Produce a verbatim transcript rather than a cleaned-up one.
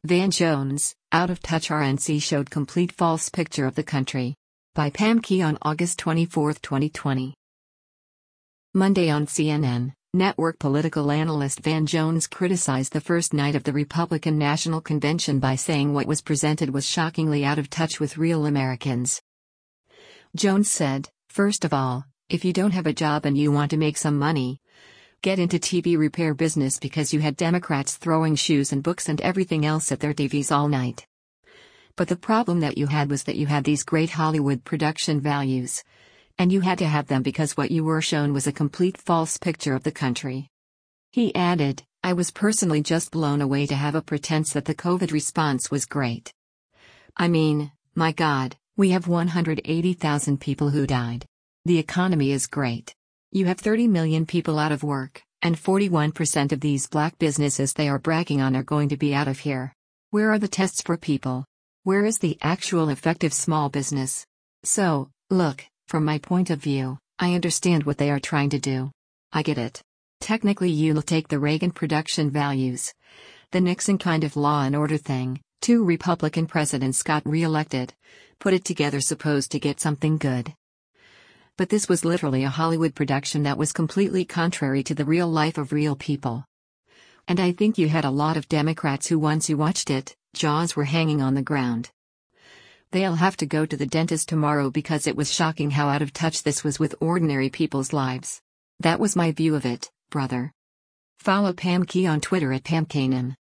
Van Jones, Out of Touch R N C showed complete false picture of the country. By Pam Key on August twenty-fourth, twenty twenty. Monday on C N N, network political analyst Van Jones criticized the first night of the Republican National Convention by saying what was presented was shockingly out of touch with real Americans. Jones said, "First of all, if you don't have a job and you want to make some money, get into T V repair business because you had Democrats throwing shoes and books and everything else at their T Vs all night. But the problem that you had was that you had these great Hollywood production values. And you had to have them because what you were shown was a complete false picture of the country." He added, "I was personally just blown away to have a pretense that the COVID response was great. I mean, my God, we have one hundred eighty thousand people who died. The economy is great. You have thirty million people out of work, and forty-one percent of these black businesses they are bragging on are going to be out of here. Where are the tests for people? Where is the actual effective small business? So, look, from my point of view, I understand what they are trying to do. I get it. Technically you'll take the Reagan production values. The Nixon kind of law and order thing, two Republican presidents got re-elected, put it together supposed to get something good. But this was literally a Hollywood production that was completely contrary to the real life of real people. And I think you had a lot of Democrats who once you watched it, jaws were hanging on the ground. They'll have to go to the dentist tomorrow because it was shocking how out of touch this was with ordinary people's lives. That was my view of it, brother." Follow Pam Key on Twitter at Pam Kanem.